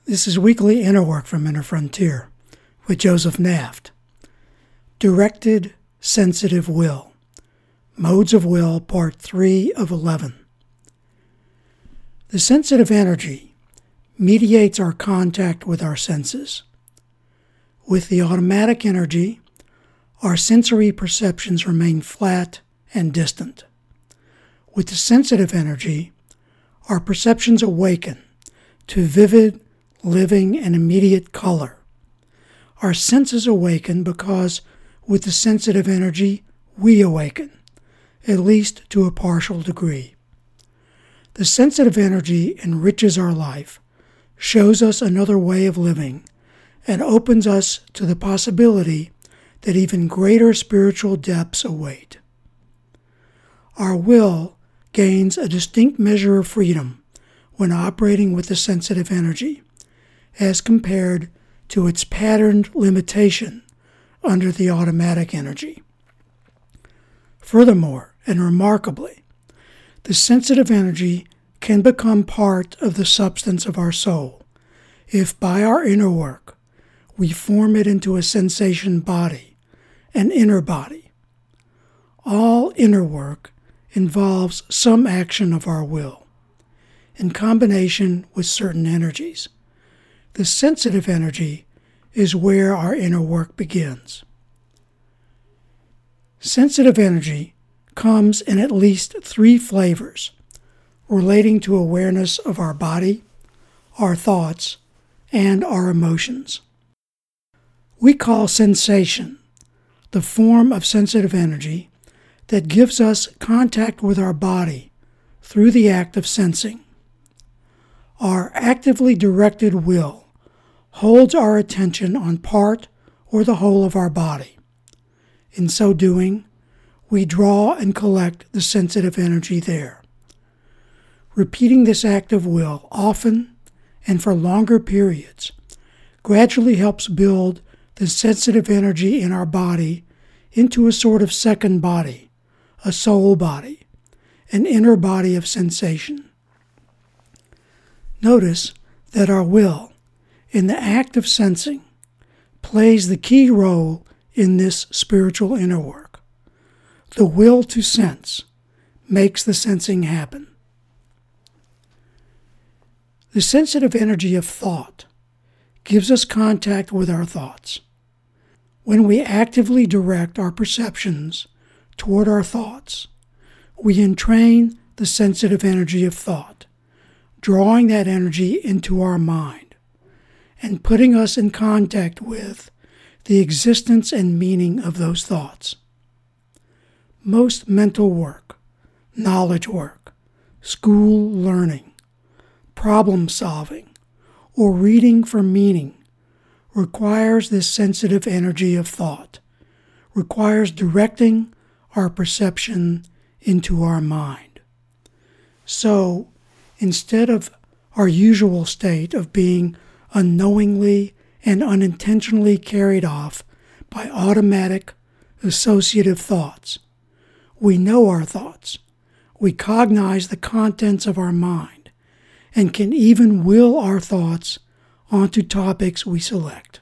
This is Weekly Inner Work from Inner Frontier with Joseph Naft. Directed Sensitive Will. Modes of Will, Part 3 of 11. The sensitive energy mediates our contact with our senses. With the automatic energy, our sensory perceptions remain flat and distant. With the sensitive energy, our perceptions awaken to vivid, living, and immediate color. Our senses awaken because with the sensitive energy, we awaken, at least to a partial degree. The sensitive energy enriches our life, shows us another way of living, and opens us to the possibility that even greater spiritual depths await. Our will gains a distinct measure of freedom when operating with the sensitive energy, as compared to its patterned limitation under the automatic energy. Furthermore, and remarkably, the sensitive energy can become part of the substance of our soul if by our inner work we form it into a sensation body, an inner body. All inner work involves some action of our will, in combination with certain energies. The sensitive energy is where our inner work begins. Sensitive energy comes in at least 3 flavors relating to awareness of our body, our thoughts, and our emotions. We call sensation the form of sensitive energy that gives us contact with our body through the act of sensing. Our actively directed will holds our attention on part or the whole of our body. In so doing, we draw and collect the sensitive energy there. Repeating this act of will often and for longer periods gradually helps build the sensitive energy in our body into a sort of second body, a soul body, an inner body of sensation. Notice that our will, in the act of sensing, plays the key role in this spiritual inner work. The will to sense makes the sensing happen. The sensitive energy of thought gives us contact with our thoughts. When we actively direct our perceptions toward our thoughts, we entrain the sensitive energy of thought, drawing that energy into our mind and putting us in contact with the existence and meaning of those thoughts. Most mental work, knowledge work, school learning, problem solving, or reading for meaning requires this sensitive energy of thought, requires directing our perception into our mind. So, instead of our usual state of being unknowingly and unintentionally carried off by automatic associative thoughts, we know our thoughts, we cognize the contents of our mind, and can even will our thoughts onto topics we select.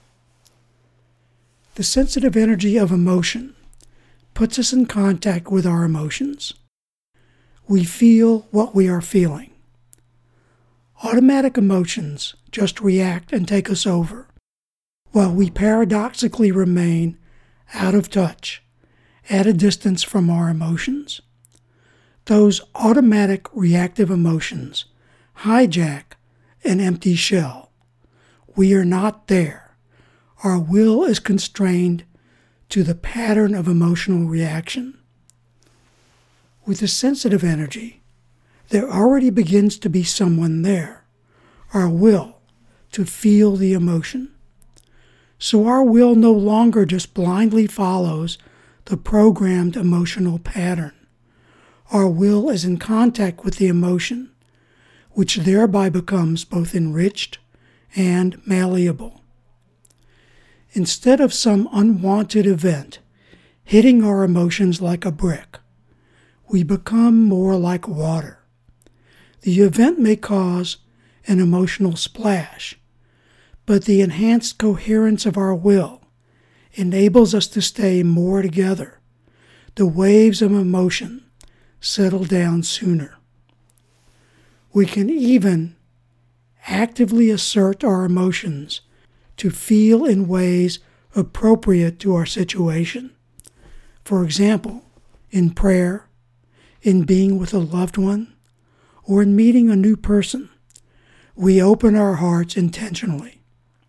The sensitive energy of emotion puts us in contact with our emotions. We feel what we are feeling. Automatic emotions just react and take us over, while we paradoxically remain out of touch, at a distance from our emotions. Those automatic reactive emotions hijack an empty shell. We are not there. Our will is constrained to the pattern of emotional reaction. With the sensitive energy, there already begins to be someone there, our will, to feel the emotion. So our will no longer just blindly follows the programmed emotional pattern. Our will is in contact with the emotion, which thereby becomes both enriched and malleable. Instead of some unwanted event hitting our emotions like a brick, we become more like water. The event may cause an emotional splash, but the enhanced coherence of our will enables us to stay more together. The waves of emotion settle down sooner. We can even actively assert our emotions to feel in ways appropriate to our situation. For example, in prayer, in being with a loved one, or in meeting a new person, we open our hearts intentionally.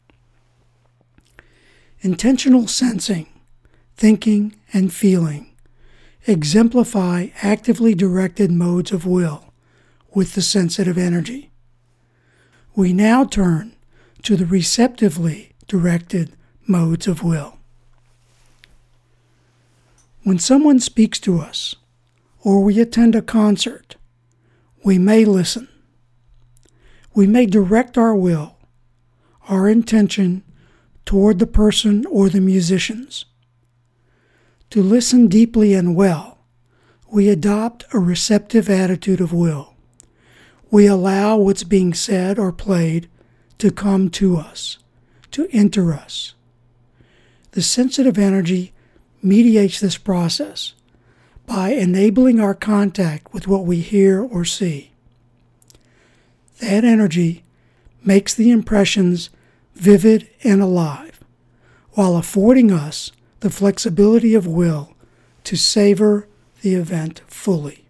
Intentional sensing, thinking, and feeling exemplify actively directed modes of will with the sensitive energy. We now turn to the receptively directed modes of will. When someone speaks to us, or we attend a concert, we may listen. We may direct our will, our intention, toward the person or the musicians. To listen deeply and well, we adopt a receptive attitude of will. We allow what's being said or played to come to us, to enter us. The sensitive energy mediates this process by enabling our contact with what we hear or see. That energy makes the impressions vivid and alive, while affording us the flexibility of will to savor the event fully.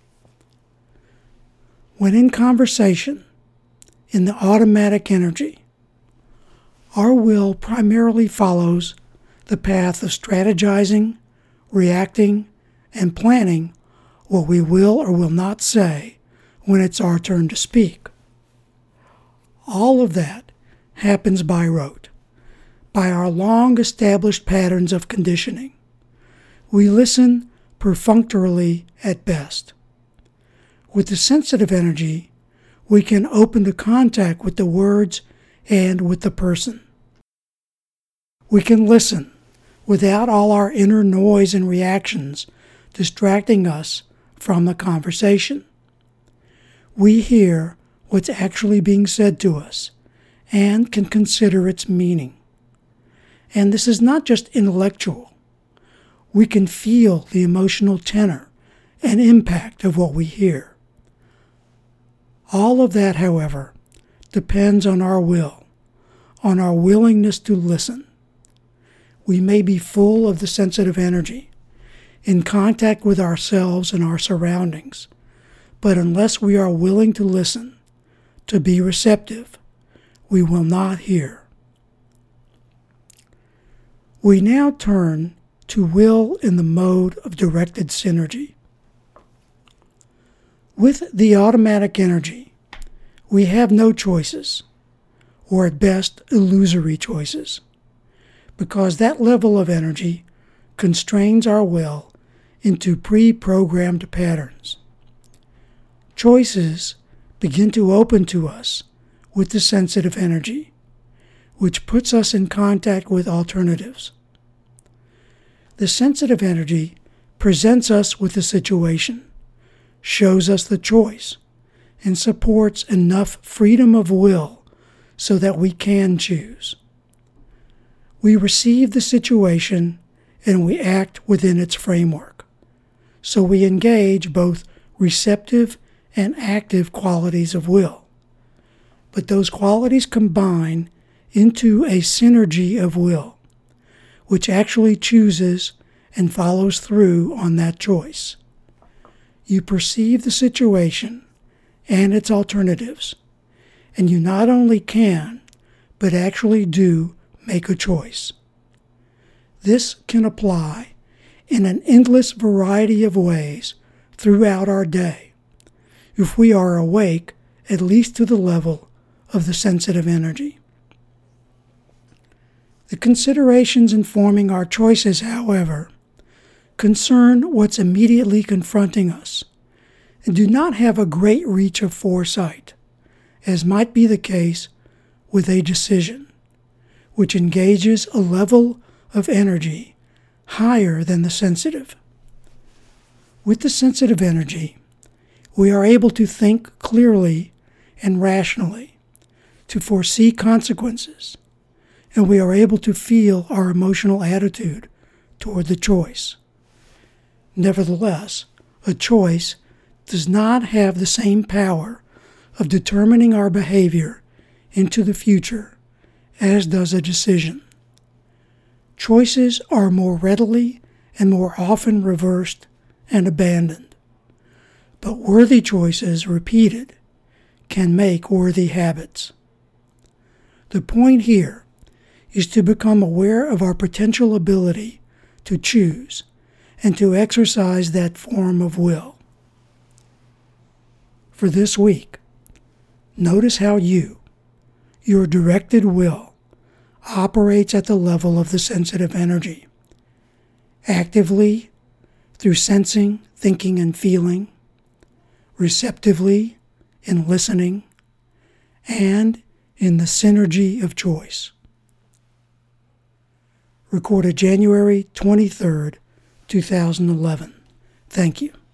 When in conversation, in the automatic energy, our will primarily follows the path of strategizing, reacting, and planning what we will or will not say when it's our turn to speak. All of that happens by rote, by our long-established patterns of conditioning. We listen perfunctorily at best. With the sensitive energy, we can open to contact with the words and with the person. We can listen without all our inner noise and reactions distracting us from the conversation. We hear what's actually being said to us and can consider its meaning. And this is not just intellectual. We can feel the emotional tenor and impact of what we hear. All of that, however, depends on our will, on our willingness to listen. We may be full of the sensitive energy, in contact with ourselves and our surroundings, but unless we are willing to listen, to be receptive, we will not hear. We now turn to will in the mode of directed synergy. With the automatic energy, we have no choices, or at best illusory choices, because that level of energy constrains our will into pre-programmed patterns. Choices begin to open to us with the sensitive energy, which puts us in contact with alternatives. The sensitive energy presents us with the situation, shows us the choice, and supports enough freedom of will so that we can choose. We receive the situation and we act within its framework, so we engage both receptive and active qualities of will. But those qualities combine into a synergy of will, which actually chooses and follows through on that choice. You perceive the situation and its alternatives, and you not only can, but actually do make a choice. This can apply in an endless variety of ways throughout our day, if we are awake at least to the level of the sensitive energy. The considerations informing our choices, however, concern what's immediately confronting us and do not have a great reach of foresight, as might be the case with a decision, which engages a level of energy higher than the sensitive. With the sensitive energy, we are able to think clearly and rationally, to foresee consequences, and we are able to feel our emotional attitude toward the choice. Nevertheless, a choice does not have the same power of determining our behavior into the future as does a decision. Choices are more readily and more often reversed and abandoned, but worthy choices repeated can make worthy habits. The point here is to become aware of our potential ability to choose and to exercise that form of will. For this week, notice how your directed will, operates at the level of the sensitive energy, actively through sensing, thinking, and feeling, receptively in listening, and in the synergy of choice. Recorded January 23rd, 2011. Thank you.